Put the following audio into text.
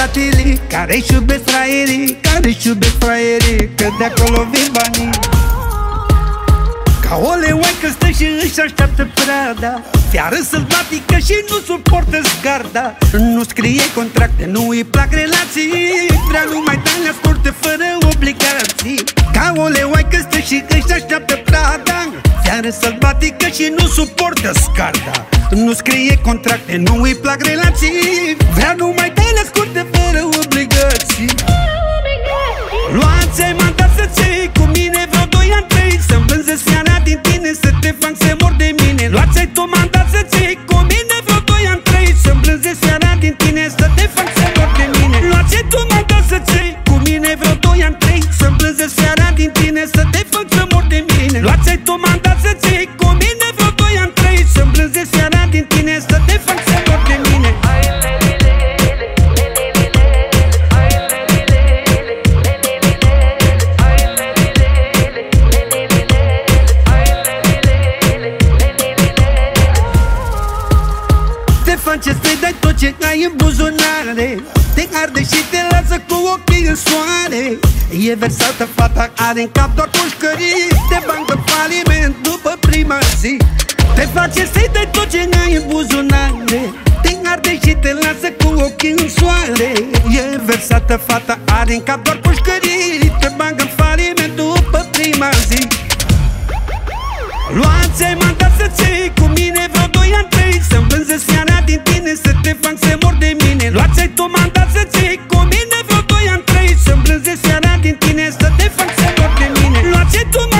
fratele care-și iubesc fraierii, care-și iubesc fraierii, că de acolo vin banii. Ca o leoaică stă și își așteaptă prada, fiară sălbatică și nu suportă zgarda. Nu scrie contracte, nu îi plac relații, vrea numai taine scurte fără obligații. Ca o leoaică stă și își așteaptă prada, fiară sălbatică și nu suportă zgarda. Nu scrie contracte, nu îi plac relații, vrea numai taine scurte fără obligații. Luați-ai mandat să ții cu mine vreo 2 ani 3, să-mi vânzesc seara din tine, să te fac să mor de mine. Luați-ai tu mandat să ții cu mine vreo 2 ani 3, să-mi vânzesc seara din tine, să te fac să mor de mine. Luați-ai tu mandat să ții cu mine vreo 2 ani 3, să-mi vânzesc seara din tine, să te fac să mor de mine. Luați-ai tu mandat să ții cu mine vreo 2 ani 3, să-mi vânzesc seara din tine, să te fac să mor de mine. Ce să-i dai tot ce ai în buzunare, te arde și te lasă cu ochii în soare. E versată fata, are în cap doar pușcării, te bagă faliment după prima zi. Te face să-i dai tot ce ai în buzunare, te arde și te lasă cu ochii în soare. E versată fata, are în cap doar pușcării, te bagă faliment după prima zi. Luați-ai mandat să ții cu mine vreo 2 ani 3, să-mi vânzesc seara din tine, să te fac să mor de mine. Luați-ai tu mandat să ții cu mine vreo 2 ani 3, să-mi vânzesc seara din tine, să te fac să mor de mine. Luați-ai tu